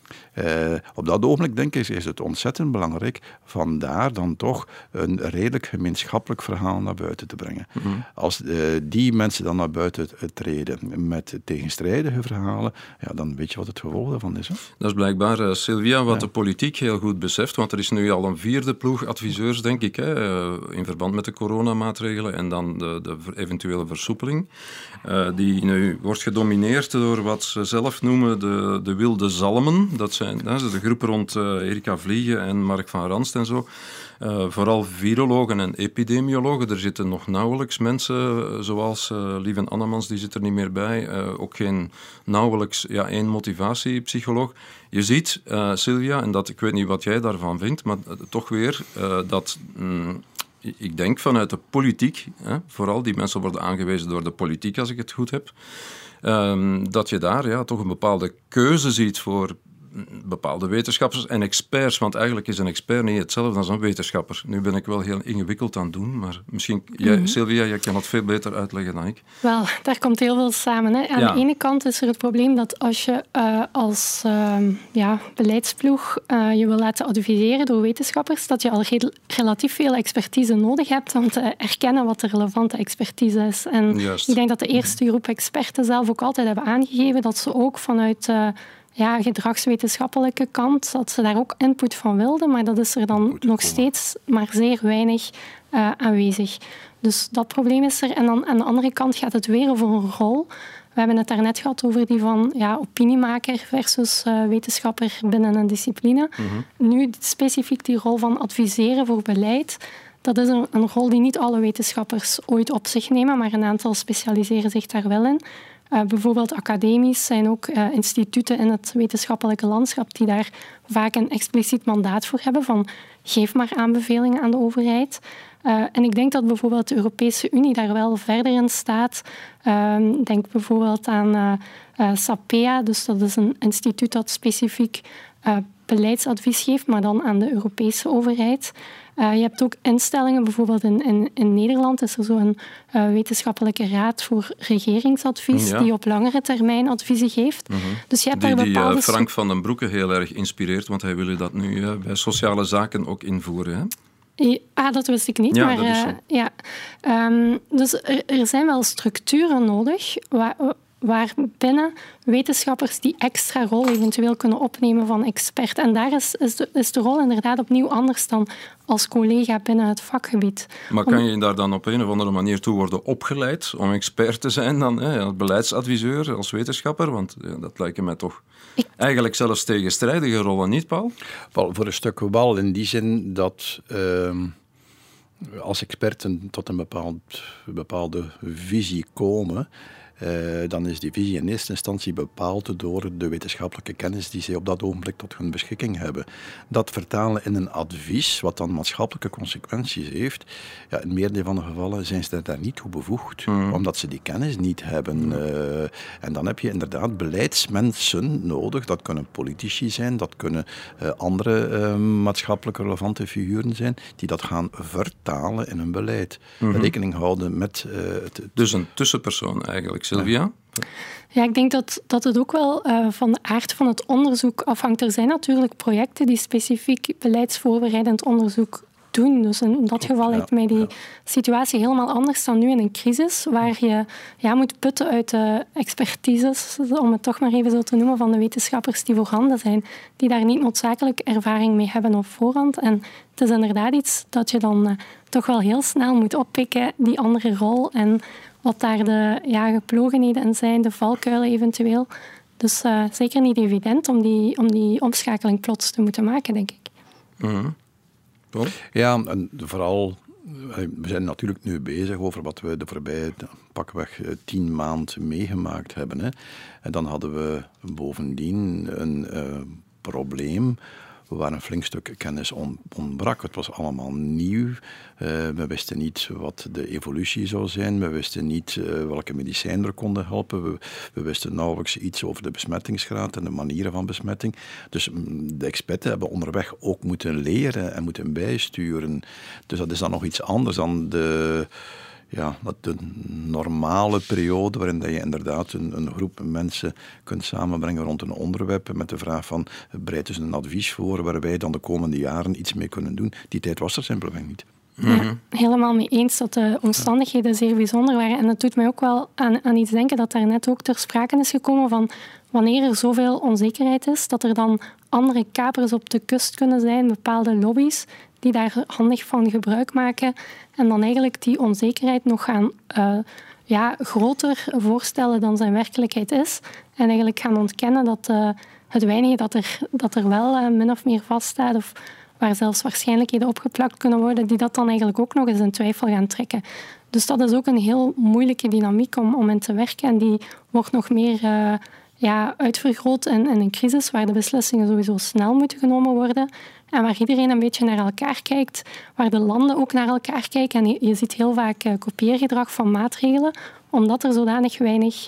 Op dat ogenblik, denk ik, is het ontzettend belangrijk vandaar dan toch een redelijk gemeenschappelijk verhaal naar buiten te brengen. Mm-hmm. Als die mensen dan naar buiten treden met tegenstrijdige verhalen, ja, dan weet je wat het gevolg daarvan is. Hè? Dat is blijkbaar, Sylvia, wat de politiek heel goed beseft, want er is nu al een 4e ploeg adviseurs, denk ik, in verband met de coronamaatregelen en dan de eventuele versoepeling, die nu wordt gedomineerd door wat ze zelf noemen de wilde zalmen. Dat zijn de groepen rond Erika Vliegen en Mark van Ranst en zo. Vooral virologen en epidemiologen. Er zitten nog nauwelijks mensen zoals Lieven Annemans, die zit er niet meer bij. Ook geen nauwelijks één motivatiepsycholoog. Je ziet, Sylvia, en ik weet niet wat jij daarvan vindt, maar toch weer dat... ik denk vanuit de politiek, vooral die mensen worden aangewezen door de politiek, als ik het goed heb, dat je daar toch een bepaalde keuze ziet voor bepaalde wetenschappers en experts, want eigenlijk is een expert niet hetzelfde als een wetenschapper. Nu ben ik wel heel ingewikkeld aan het doen, maar misschien, Sylvia, jij kan het veel beter uitleggen dan ik. Wel, daar komt heel veel samen. Hè. Aan de ene kant is er het probleem dat als je als beleidsploeg je wil laten adviseren door wetenschappers, dat je al relatief veel expertise nodig hebt om te erkennen wat de relevante expertise is. En ik denk dat de eerste groep experten zelf ook altijd hebben aangegeven dat ze ook vanuit gedragswetenschappelijke kant, dat ze daar ook input van wilden, maar dat is er dan nog steeds maar zeer weinig aanwezig. Dus dat probleem is er. En dan aan de andere kant gaat het weer over een rol. We hebben het daarnet gehad over die van opiniemaker versus wetenschapper binnen een discipline. Mm-hmm. Nu specifiek die rol van adviseren voor beleid. Dat is een rol die niet alle wetenschappers ooit op zich nemen, maar een aantal specialiseren zich daar wel in. Bijvoorbeeld academisch zijn ook instituten in het wetenschappelijke landschap die daar vaak een expliciet mandaat voor hebben van geef maar aanbevelingen aan de overheid. En ik denk dat bijvoorbeeld de Europese Unie daar wel verder in staat. Denk bijvoorbeeld aan SAPEA, dus dat is een instituut dat specifiek beleidsadvies geeft, maar dan aan de Europese overheid. Je hebt ook instellingen, bijvoorbeeld in Nederland is er zo'n wetenschappelijke raad voor regeringsadvies die op langere termijn adviezen geeft. Mm-hmm. Dus je hebt daar bepaalde... Die Frank van den Broeke heel erg inspireert, want hij wil dat nu bij sociale zaken ook invoeren. Hè? Dat wist ik niet. Maar, dus er zijn wel structuren nodig waarbinnen wetenschappers die extra rol eventueel kunnen opnemen van expert. En daar is de rol inderdaad opnieuw anders dan als collega binnen het vakgebied. Maar kan je daar dan op een of andere manier toe worden opgeleid om expert te zijn dan, als beleidsadviseur, als wetenschapper? Want dat lijken mij toch eigenlijk zelfs tegenstrijdige rollen, niet, Paul? Wel, voor een stuk wel, in die zin dat als experten tot een bepaalde visie komen, dan is die visie in eerste instantie bepaald door de wetenschappelijke kennis die ze op dat ogenblik tot hun beschikking hebben. Dat vertalen in een advies, wat dan maatschappelijke consequenties heeft, ja, in meerdere van de gevallen zijn ze daar niet toe bevoegd, omdat ze die kennis niet hebben. En dan heb je inderdaad beleidsmensen nodig, dat kunnen politici zijn, dat kunnen andere maatschappelijk relevante figuren zijn, die dat gaan vertalen in een beleid. Rekening houden met Dus een tussenpersoon eigenlijk. Sylvia? Ja, ik denk dat het ook wel van de aard van het onderzoek afhangt. Er zijn natuurlijk projecten die specifiek beleidsvoorbereidend onderzoek doen. Dus in dat geval lijkt mij die situatie helemaal anders dan nu in een crisis, waar je moet putten uit de expertises, om het toch maar even zo te noemen, van de wetenschappers die voorhanden zijn, die daar niet noodzakelijk ervaring mee hebben op voorhand. En het is inderdaad iets dat je dan toch wel heel snel moet oppikken, die andere rol en wat daar de geplogenheden in zijn, de valkuilen eventueel. Dus zeker niet evident om die omschakeling plots te moeten maken, denk ik. Paul? Ja, en vooral, we zijn natuurlijk nu bezig over wat we de voorbije pakweg 10 maanden meegemaakt hebben. Hè. En dan hadden we bovendien een probleem waar een flink stuk kennis ontbrak. Het was allemaal nieuw. We wisten niet wat de evolutie zou zijn. We wisten niet welke medicijnen er konden helpen. We wisten nauwelijks iets over de besmettingsgraad en de manieren van besmetting. Dus de experten hebben onderweg ook moeten leren en moeten bijsturen. Dus dat is dan nog iets anders dan de normale periode waarin je inderdaad een groep mensen kunt samenbrengen rond een onderwerp met de vraag van bereid dus een advies voor waar wij dan de komende jaren iets mee kunnen doen. Die tijd was er simpelweg niet. Ja, helemaal mee eens dat de omstandigheden zeer bijzonder waren. En dat doet mij ook wel aan iets denken dat daar net ook ter sprake is gekomen van wanneer er zoveel onzekerheid is, dat er dan andere kapers op de kust kunnen zijn, bepaalde lobby's, die daar handig van gebruik maken en dan eigenlijk die onzekerheid nog gaan groter voorstellen dan zijn werkelijkheid is. En eigenlijk gaan ontkennen dat het weinige dat er wel min of meer vaststaat of waar zelfs waarschijnlijkheden opgeplakt kunnen worden, die dat dan eigenlijk ook nog eens in twijfel gaan trekken. Dus dat is ook een heel moeilijke dynamiek om in te werken en die wordt nog meer uitvergroot in een crisis waar de beslissingen sowieso snel moeten genomen worden en waar iedereen een beetje naar elkaar kijkt, waar de landen ook naar elkaar kijken. En je ziet heel vaak kopieergedrag van maatregelen, omdat er zodanig weinig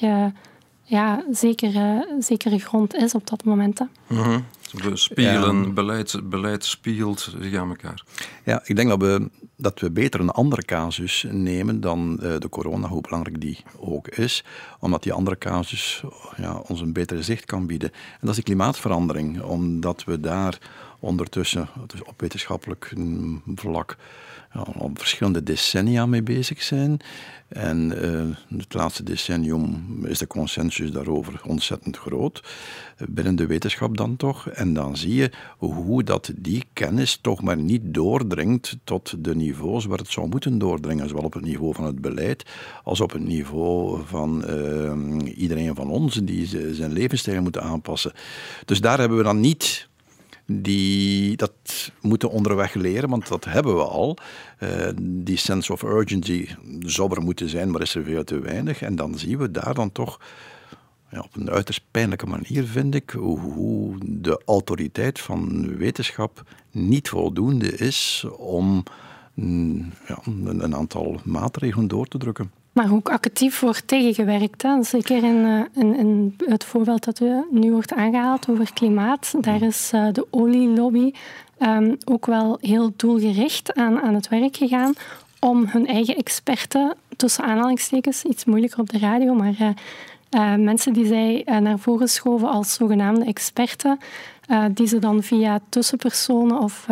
zekere grond is op dat moment. We spiegelen, beleid spiegelt zich aan elkaar. Ja, ik denk dat we beter een andere casus nemen dan de corona, hoe belangrijk die ook is, omdat die andere casus ons een betere zicht kan bieden. En dat is de klimaatverandering, omdat we daar ondertussen op wetenschappelijk vlak al verschillende decennia mee bezig zijn. En het laatste decennium is de consensus daarover ontzettend groot. Binnen de wetenschap dan toch. En dan zie je hoe dat die kennis toch maar niet doordringt tot de niveaus waar het zou moeten doordringen. Zowel op het niveau van het beleid als op het niveau van iedereen van ons die zijn levensstijl moeten aanpassen. Dus daar hebben we dan niet dat moeten onderweg leren, want dat hebben we al. Die sense of urgency zou er moeten zijn, maar is er veel te weinig. En dan zien we daar dan toch op een uiterst pijnlijke manier, vind ik, hoe de autoriteit van wetenschap niet voldoende is om een aantal maatregelen door te drukken. Maar ook actief wordt tegengewerkt. Hè. Zeker in het voorbeeld dat nu wordt aangehaald over klimaat. Daar is de olielobby ook wel heel doelgericht aan het werk gegaan om hun eigen experten, tussen aanhalingstekens, iets moeilijker op de radio, maar mensen die zij naar voren schoven als zogenaamde experten, die ze dan via tussenpersonen of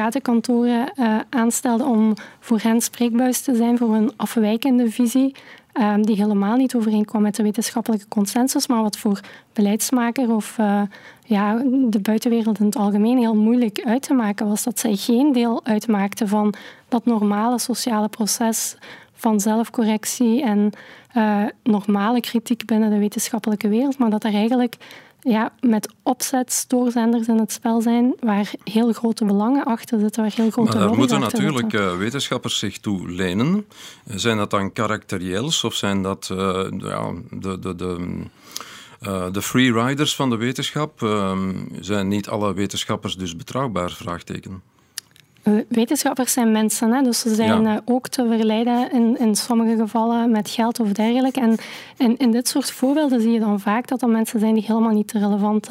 advocatenkantoren aanstelden om voor hen spreekbuis te zijn voor een afwijkende visie die helemaal niet overeenkwam met de wetenschappelijke consensus, maar wat voor beleidsmaker of de buitenwereld in het algemeen heel moeilijk uit te maken was, dat zij geen deel uitmaakte van dat normale sociale proces van zelfcorrectie en normale kritiek binnen de wetenschappelijke wereld, maar dat er eigenlijk met opzet stoorzenders in het spel zijn waar heel grote belangen achter zitten, waar heel grote lobby's achter zitten. Maar daar moeten natuurlijk wetenschappers zich toe lenen. Zijn dat dan karakterieels of zijn dat de freeriders van de wetenschap? Zijn niet alle wetenschappers dus betrouwbaar? Vraagteken. Wetenschappers zijn mensen, hè? Dus ze zijn ook te verleiden in sommige gevallen met geld of dergelijke. En in dit soort voorbeelden zie je dan vaak dat er mensen zijn die helemaal niet relevant,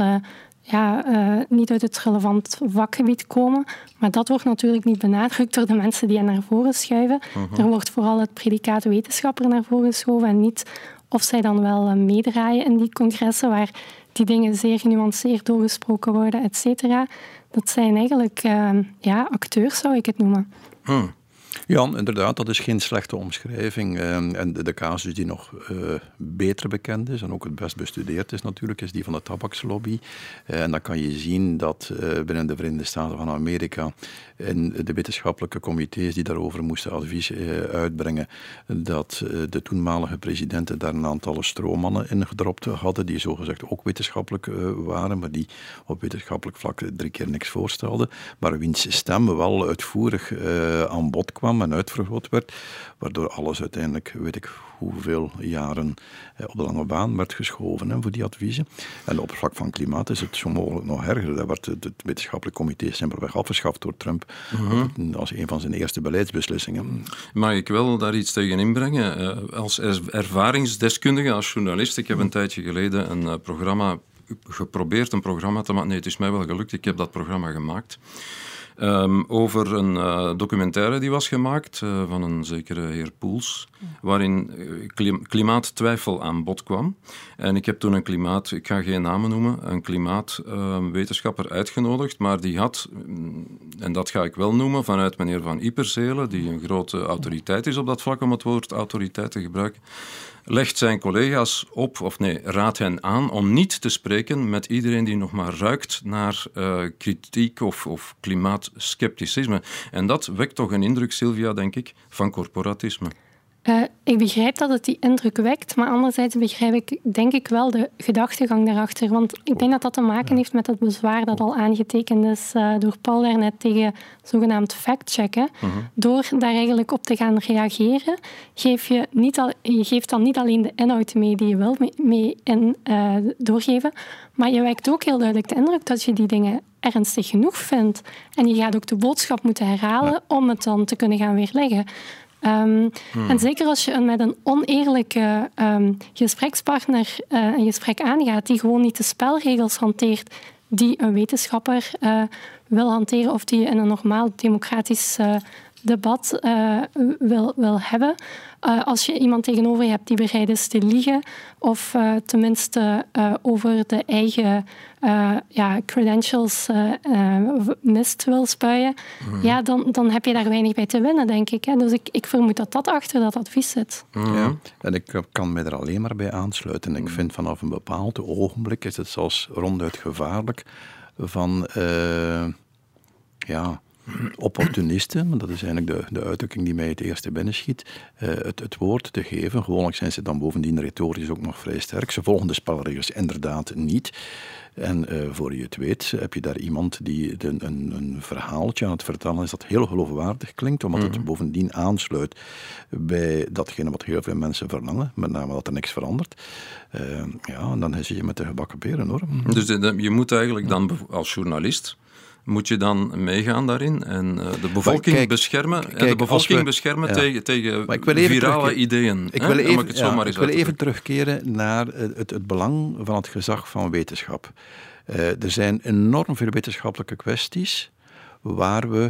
niet uit het relevant vakgebied komen. Maar dat wordt natuurlijk niet benadrukt door de mensen die hen naar voren schuiven. Er wordt vooral het predicaat wetenschapper naar voren geschoven en niet of zij dan wel meedraaien in die congressen waar die dingen zeer genuanceerd doorgesproken worden, et cetera. Dat zijn eigenlijk acteurs, zou ik het noemen. Ja, inderdaad, dat is geen slechte omschrijving. En de casus die nog beter bekend is en ook het best bestudeerd is natuurlijk, is die van de tabakslobby. En dan kan je zien dat binnen de Verenigde Staten van Amerika in de wetenschappelijke comité's die daarover moesten advies uitbrengen, dat de toenmalige presidenten daar een aantal stroommannen in gedropt hadden, die zogezegd ook wetenschappelijk waren, maar die op wetenschappelijk vlak 3 keer niks voorstelden, maar wiens stem wel uitvoerig aan bod kwam en uitvergroot werd, waardoor alles uiteindelijk, weet ik hoeveel jaren op de lange baan werd geschoven voor die adviezen. En op het vlak van klimaat is het zo mogelijk nog erger. Daar werd het wetenschappelijk comité simpelweg afgeschaft door Trump als een van zijn eerste beleidsbeslissingen. Mag ik wel daar iets tegen inbrengen? Als ervaringsdeskundige, als journalist, ik heb een tijdje geleden een programma te maken. Nee, het is mij wel gelukt. Ik heb dat programma gemaakt. Over een documentaire die was gemaakt van een zekere heer Poels, waarin klimaattwijfel aan bod kwam. En ik heb toen ik ga geen namen noemen, een klimaatwetenschapper uitgenodigd, maar die had, en dat ga ik wel noemen, vanuit meneer Van Iepersele, die een grote autoriteit is op dat vlak, om het woord autoriteit te gebruiken, legt zijn collega's raadt hen aan om niet te spreken met iedereen die nog maar ruikt naar kritiek of klimaatskepticisme. En dat wekt toch een indruk, Sylvia, denk ik, van corporatisme. Ik begrijp dat het die indruk wekt, maar anderzijds begrijp ik, denk ik, wel de gedachtegang daarachter. Want ik denk dat dat te maken heeft met het bezwaar dat al aangetekend is door Paul daarnet tegen zogenaamd fact-checken. Door daar eigenlijk op te gaan reageren, je geeft dan niet alleen de inhoud mee die je wil doorgeven, maar je wekt ook heel duidelijk de indruk dat je die dingen ernstig genoeg vindt. En je gaat ook de boodschap moeten herhalen om het dan te kunnen gaan weerleggen. En zeker als je met een oneerlijke gesprekspartner een gesprek aangaat die gewoon niet de spelregels hanteert die een wetenschapper wil hanteren of die je in een normaal democratisch debat wil hebben. Als je iemand tegenover je hebt die bereid is te liegen of tenminste over de eigen credentials mist wil spuien, dan heb je daar weinig bij te winnen, denk ik. Hè. Dus ik vermoed dat dat achter dat advies zit. Ja, en ik kan me er alleen maar bij aansluiten. Ik vind vanaf een bepaald ogenblik is het zelfs ronduit gevaarlijk van opportunisten, want dat is eigenlijk de uitdrukking die mij het eerste binnenschiet, het woord te geven. Gewoonlijk zijn ze dan bovendien retorisch ook nog vrij sterk. Ze volgen de spelregels inderdaad niet. En voor je het weet heb je daar iemand die een verhaaltje aan het vertellen is dat heel geloofwaardig klinkt, omdat het bovendien aansluit bij datgene wat heel veel mensen verlangen, met name dat er niks verandert. En dan zit je met de gebakken peren, hoor. Dus je moet eigenlijk dan als journalist moet je dan meegaan daarin en de bevolking beschermen tegen virale ideeën? Ik wil even terugkeren naar het belang van het gezag van wetenschap. Er zijn enorm veel wetenschappelijke kwesties waar we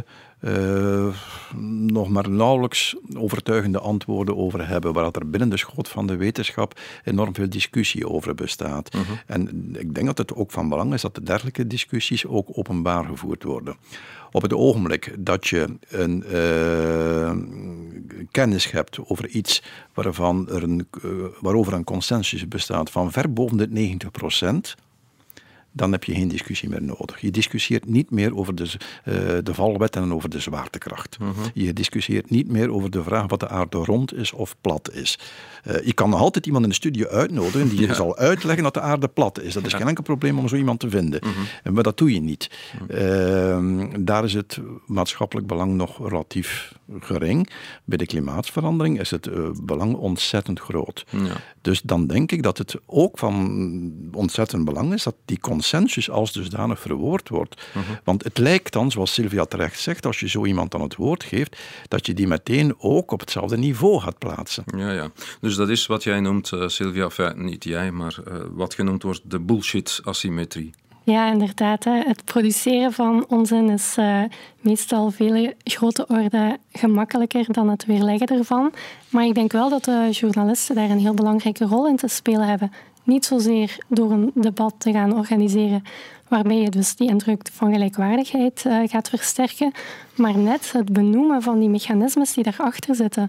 nog maar nauwelijks overtuigende antwoorden over hebben, waar er binnen de schoot van de wetenschap enorm veel discussie over bestaat. En ik denk dat het ook van belang is dat de dergelijke discussies ook openbaar gevoerd worden. Op het ogenblik dat je een kennis hebt over iets waarover een consensus bestaat van ver boven de 90%, dan heb je geen discussie meer nodig. Je discussieert niet meer over de valwetten en over de zwaartekracht. Je discussieert niet meer over de vraag wat de aarde rond is of plat is. Je kan nog altijd iemand in de studio uitnodigen die zal uitleggen dat de aarde plat is. Dat is geen enkel probleem om zo iemand te vinden. Maar dat doe je niet. Daar is het maatschappelijk belang nog relatief gering. Bij de klimaatverandering is het belang ontzettend groot. Ja. Dus dan denk ik dat het ook van ontzettend belang is dat die consensus als dusdanig verwoord wordt. Want het lijkt dan, zoals Sylvia terecht zegt, als je zo iemand aan het woord geeft, dat je die meteen ook op hetzelfde niveau gaat plaatsen. Ja. Dus dat is wat jij noemt, Sylvia, enfin, niet jij, maar wat genoemd wordt de bullshit-asymmetrie. Ja, inderdaad. Het produceren van onzin is meestal vele grote orde gemakkelijker dan het weerleggen ervan. Maar ik denk wel dat de journalisten daar een heel belangrijke rol in te spelen hebben. Niet zozeer door een debat te gaan organiseren waarbij je dus die indruk van gelijkwaardigheid gaat versterken, maar net het benoemen van die mechanismes die daarachter zitten.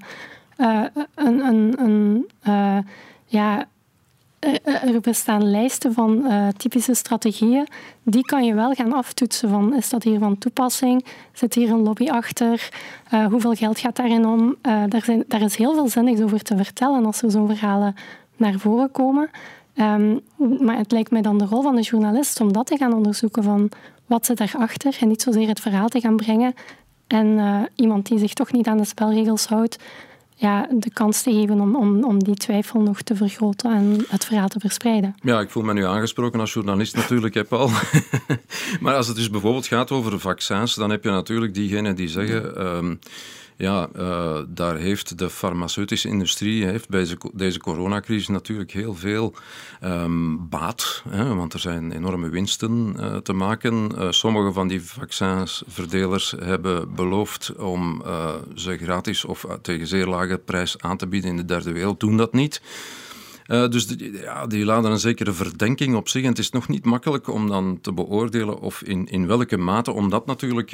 Er bestaan lijsten van typische strategieën. Die kan je wel gaan aftoetsen van, is dat hier van toepassing? Zit hier een lobby achter? Hoeveel geld gaat daarin om? Daar is heel veel zinnigs over te vertellen als er zo'n verhalen naar voren komen. Maar het lijkt mij dan de rol van de journalist om dat te gaan onderzoeken van wat zit daarachter en niet zozeer het verhaal te gaan brengen en iemand die zich toch niet aan de spelregels houdt, de kans te geven om die twijfel nog te vergroten en het verhaal te verspreiden. Ja, ik voel me nu aangesproken als journalist natuurlijk, Paul. Maar als het dus bijvoorbeeld gaat over vaccins, dan heb je natuurlijk diegenen die zeggen... daar heeft de farmaceutische industrie bij deze coronacrisis natuurlijk heel veel baat. Want er zijn enorme winsten te maken. Sommige van die vaccinsverdelers hebben beloofd om ze gratis of tegen zeer lage prijs aan te bieden in de derde wereld. Doen dat niet. Dus die laden een zekere verdenking op zich. En het is nog niet makkelijk om dan te beoordelen of in welke mate, omdat natuurlijk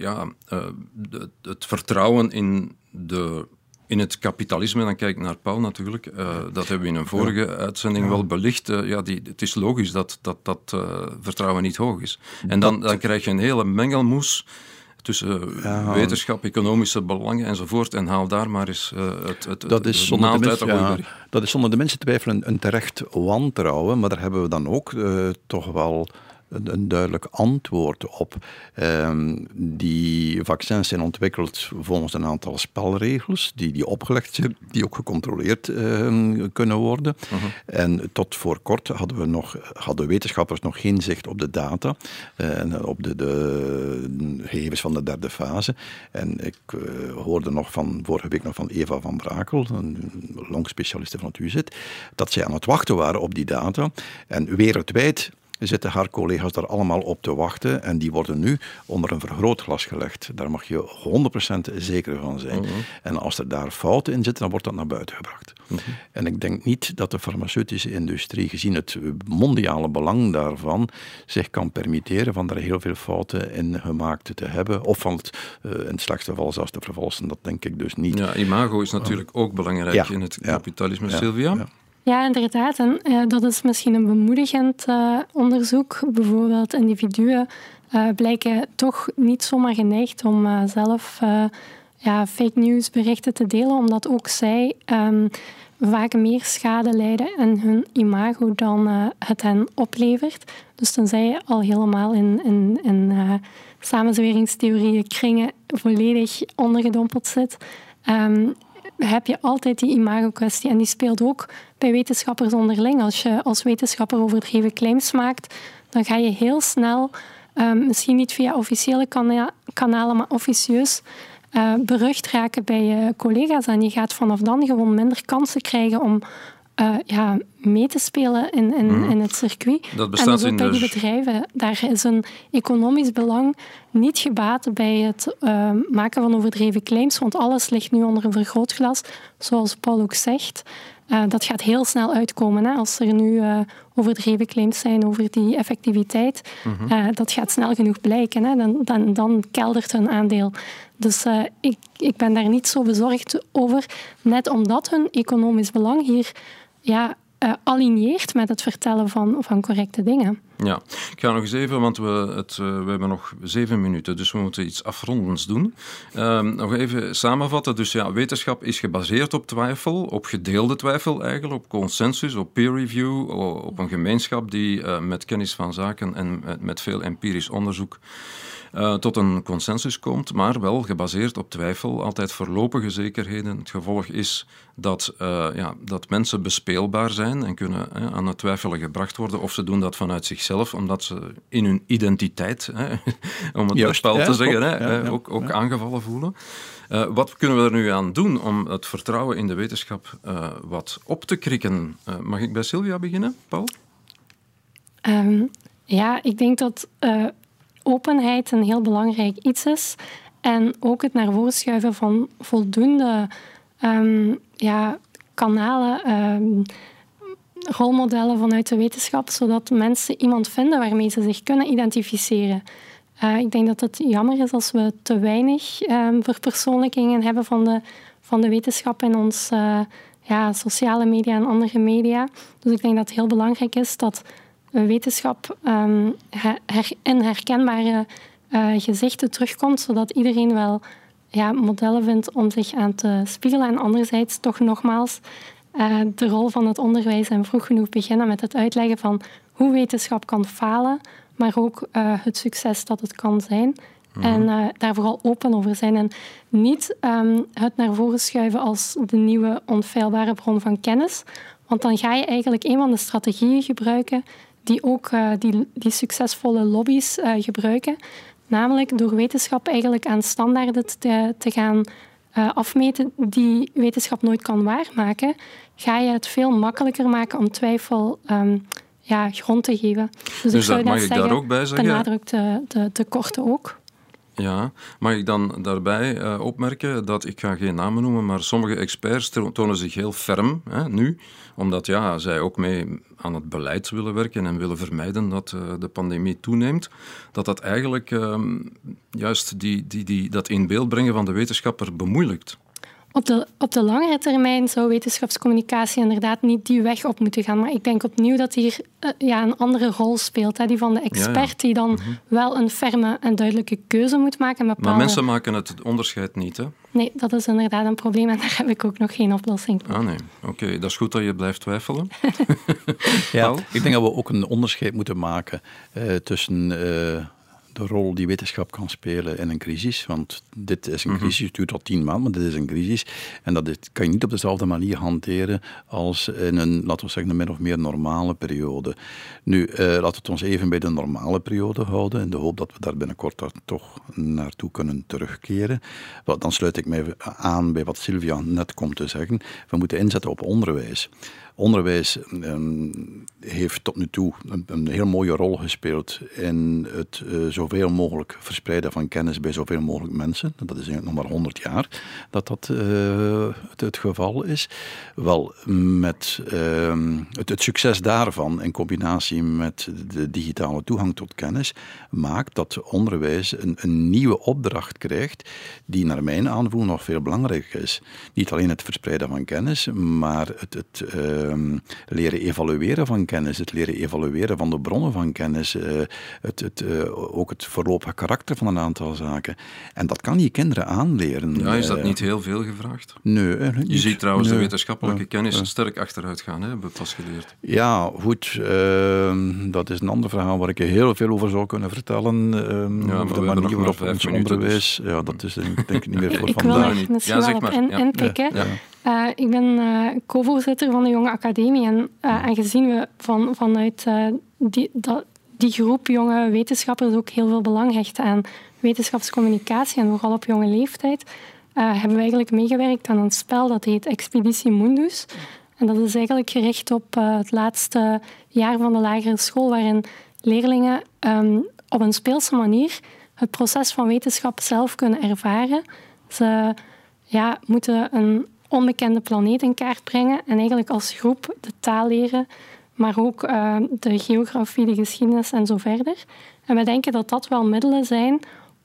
het vertrouwen in het kapitalisme, dan kijk ik naar Paul natuurlijk, dat hebben we in een vorige uitzending wel belicht. Het is logisch dat vertrouwen niet hoog is. En dan krijg je een hele mengelmoes tussen wetenschap, economische belangen enzovoort, en haal daar maar eens het naald uit de hooiberg. Dat is zonder de mensen twijfelen een terecht wantrouwen, maar daar hebben we dan ook toch wel een duidelijk antwoord op. Die vaccins zijn ontwikkeld volgens een aantal spelregels die opgelegd zijn, die ook gecontroleerd kunnen worden. En tot voor kort hadden wetenschappers nog geen zicht op de data, op de gegevens van de derde fase. En ik hoorde vorige week nog van Eva van Brakel, een longspecialiste van het UZ, dat zij aan het wachten waren op die data. En wereldwijd zitten haar collega's daar allemaal op te wachten en die worden nu onder een vergrootglas gelegd. Daar mag je 100% zeker van zijn. En als er daar fouten in zitten, dan wordt dat naar buiten gebracht. En ik denk niet dat de farmaceutische industrie, gezien het mondiale belang daarvan, zich kan permitteren van er heel veel fouten in gemaakt te hebben. Of van in het slechtste geval zelfs te vervalsen. Dat denk ik dus niet. Ja, imago is natuurlijk ook belangrijk in het kapitalisme, Sylvia. Ja, inderdaad. En dat is misschien een bemoedigend onderzoek. Bijvoorbeeld individuen blijken toch niet zomaar geneigd om zelf fake news berichten te delen, omdat ook zij vaak meer schade lijden en hun imago dan het hen oplevert. Dus tenzij je al helemaal in samenzweringstheorieën kringen volledig ondergedompeld zit, heb je altijd die imago-kwestie. En die speelt ook bij wetenschappers onderling. Als je als wetenschapper overdreven claims maakt, dan ga je heel snel, misschien niet via officiële kanalen, maar officieus, berucht raken bij je collega's. En je gaat vanaf dan gewoon minder kansen krijgen om mee te spelen in het circuit. Dat bestaat en dus ook bij die bedrijven. Daar is een economisch belang niet gebaat bij het maken van overdreven claims, want alles ligt nu onder een vergrootglas, zoals Paul ook zegt. Dat gaat heel snel uitkomen. Hè. Als er nu overdreven claims zijn over die effectiviteit, dat gaat snel genoeg blijken. Hè. Dan keldert hun aandeel. Dus ik ben daar niet zo bezorgd over, net omdat hun economisch belang hier aligneert met het vertellen van correcte dingen. Ja, ik ga nog eens even, want we hebben nog 7 minuten, dus we moeten iets afrondends doen. Nog even samenvatten. Dus ja, wetenschap is gebaseerd op twijfel, op gedeelde twijfel eigenlijk, op consensus, op peer review, op een gemeenschap die met kennis van zaken en met veel empirisch onderzoek tot een consensus komt, maar wel gebaseerd op twijfel, altijd voorlopige zekerheden. Het gevolg is dat mensen bespeelbaar zijn en kunnen aan het twijfelen gebracht worden, of ze doen dat vanuit zichzelf, omdat ze in hun identiteit, om het spel te zeggen, ook aangevallen voelen. Wat kunnen we er nu aan doen om het vertrouwen in de wetenschap wat op te krikken? Mag ik bij Sylvia beginnen, Paul? Ik denk dat openheid een heel belangrijk iets is. En ook het naar voren schuiven van voldoende kanalen, rolmodellen vanuit de wetenschap, zodat mensen iemand vinden waarmee ze zich kunnen identificeren. Ik denk dat het jammer is als we te weinig verpersoonlijkingen hebben van de wetenschap in ons sociale media en andere media. Dus ik denk dat het heel belangrijk is dat wetenschap in herkenbare gezichten terugkomt, zodat iedereen wel modellen vindt om zich aan te spiegelen. En anderzijds toch nogmaals de rol van het onderwijs en vroeg genoeg beginnen met het uitleggen van hoe wetenschap kan falen, maar ook het succes dat het kan zijn. En daar vooral open over zijn. En niet het naar voren schuiven als de nieuwe onfeilbare bron van kennis. Want dan ga je eigenlijk een van de strategieën gebruiken die ook die succesvolle lobby's gebruiken. Namelijk door wetenschap eigenlijk aan standaarden te gaan afmeten die wetenschap nooit kan waarmaken, ga je het veel makkelijker maken om twijfel grond te geven. Dus ik zou mag ik daar ook bij zeggen? Benadrukt de tekorten ook. Ja, mag ik dan daarbij opmerken dat, ik ga geen namen noemen, maar sommige experts tonen zich heel ferm nu, omdat zij ook mee aan het beleid willen werken en willen vermijden dat de pandemie toeneemt, dat eigenlijk juist dat in beeld brengen van de wetenschapper bemoeilijkt. Op de langere termijn zou wetenschapscommunicatie inderdaad niet die weg op moeten gaan. Maar ik denk opnieuw dat hier een andere rol speelt. Die van de expert die dan wel een ferme en duidelijke keuze moet maken. Maar mensen maken het onderscheid niet, hè? Nee, dat is inderdaad een probleem en daar heb ik ook nog geen oplossing voor. Nee. Oké, dat is goed dat je blijft twijfelen. Ik denk dat we ook een onderscheid moeten maken tussen de rol die wetenschap kan spelen in een crisis. Want dit is een crisis, het duurt al 10 maanden, maar dit is een crisis. En dat kan je niet op dezelfde manier hanteren als in een, laten we zeggen, een min of meer normale periode. Nu, laten we het ons even bij de normale periode houden, in de hoop dat we daar binnenkort toch naartoe kunnen terugkeren. Dan sluit ik mij aan bij wat Sylvia net komt te zeggen. We moeten inzetten op onderwijs. Onderwijs heeft tot nu toe een heel mooie rol gespeeld in het zoveel mogelijk verspreiden van kennis bij zoveel mogelijk mensen. Dat is nog maar 100 jaar dat het geval is. Wel, met het succes daarvan in combinatie met de digitale toegang tot kennis maakt dat onderwijs een nieuwe opdracht krijgt die naar mijn aanvoel nog veel belangrijker is. Niet alleen het verspreiden van kennis, maar het leren evalueren van kennis, het leren evalueren van de bronnen van kennis, ook het voorlopig karakter van een aantal zaken. En dat kan je kinderen aanleren. Ja, is dat niet heel veel gevraagd? Nee, eigenlijk niet. Je ziet trouwens de wetenschappelijke kennis sterk achteruit gaan, hebben we pas geleerd. Ja, goed. Dat is een ander verhaal waar ik je heel veel over zou kunnen vertellen. Over de manier waarop ons onderwijs... Dus. Ja, dat is denk ik niet meer voor vandaag. Ik wil er misschien wel op inpikken. Ik ben co-voorzitter van de Jonge Academie en aangezien we vanuit die groep jonge wetenschappers ook heel veel belang hechten aan wetenschapscommunicatie en vooral op jonge leeftijd, hebben we eigenlijk meegewerkt aan een spel dat heet Expeditie Mundus. En dat is eigenlijk gericht op het laatste jaar van de lagere school, waarin leerlingen op een speelse manier het proces van wetenschap zelf kunnen ervaren. Ze moeten een onbekende planeet in kaart brengen en eigenlijk als groep de taal leren, maar ook de geografie, de geschiedenis en zo verder. En we denken dat dat wel middelen zijn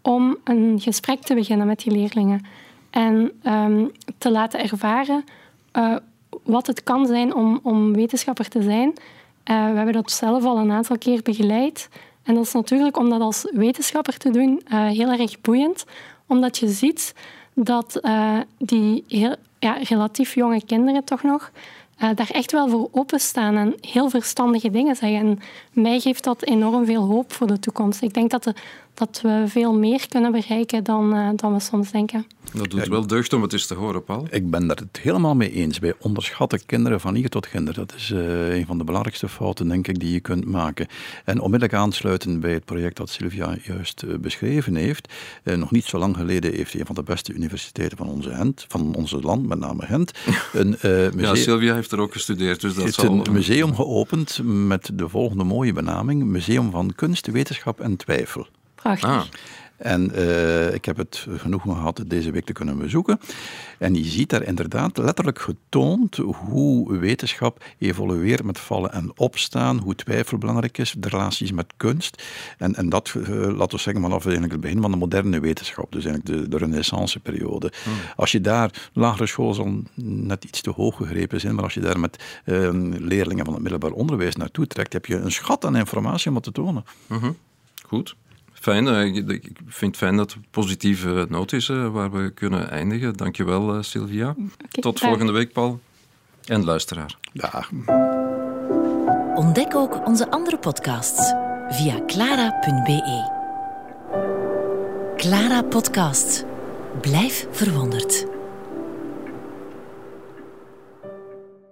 om een gesprek te beginnen met die leerlingen. En te laten ervaren wat het kan zijn om wetenschapper te zijn. We hebben dat zelf al een aantal keer begeleid. En dat is natuurlijk om dat als wetenschapper te doen heel erg boeiend. Omdat je ziet dat die relatief jonge kinderen toch nog daar echt wel voor openstaan en heel verstandige dingen zeggen. En mij geeft dat enorm veel hoop voor de toekomst. Ik denk dat we veel meer kunnen bereiken dan we soms denken. Dat doet wel deugd om het eens te horen, Paul. Ik ben daar het helemaal mee eens. Wij onderschatten kinderen van hier tot kinder. Dat is een van de belangrijkste fouten, denk ik, die je kunt maken. En onmiddellijk aansluiten bij het project dat Sylvia juist beschreven heeft. Nog niet zo lang geleden heeft een van de beste universiteiten van onze land, met name Gent, een museum... Ja, Sylvia heeft er ook gestudeerd, dus dat heeft zal... een museum geopend met de volgende mooie benaming: Museum van Kunst, Wetenschap en Twijfel. Prachtig. En ik heb het genoegen gehad deze week te kunnen bezoeken. En je ziet daar inderdaad letterlijk getoond hoe wetenschap evolueert met vallen en opstaan, hoe twijfel belangrijk is, de relaties met kunst. En dat, laten we zeggen, vanaf eigenlijk het begin van de moderne wetenschap, dus eigenlijk de renaissanceperiode. Als je daar, lagere school zal net iets te hoog gegrepen zijn, maar als je daar met leerlingen van het middelbaar onderwijs naartoe trekt, heb je een schat aan informatie om dat te tonen. Goed. Fijn. Ik vind het fijn dat het een positieve noot is waar we kunnen eindigen. Dankjewel, Sylvia. Okay, tot volgende week, Paul. En luisteraar. Dag. Ontdek ook onze andere podcasts via clara.be. Clara Podcast. Blijf verwonderd.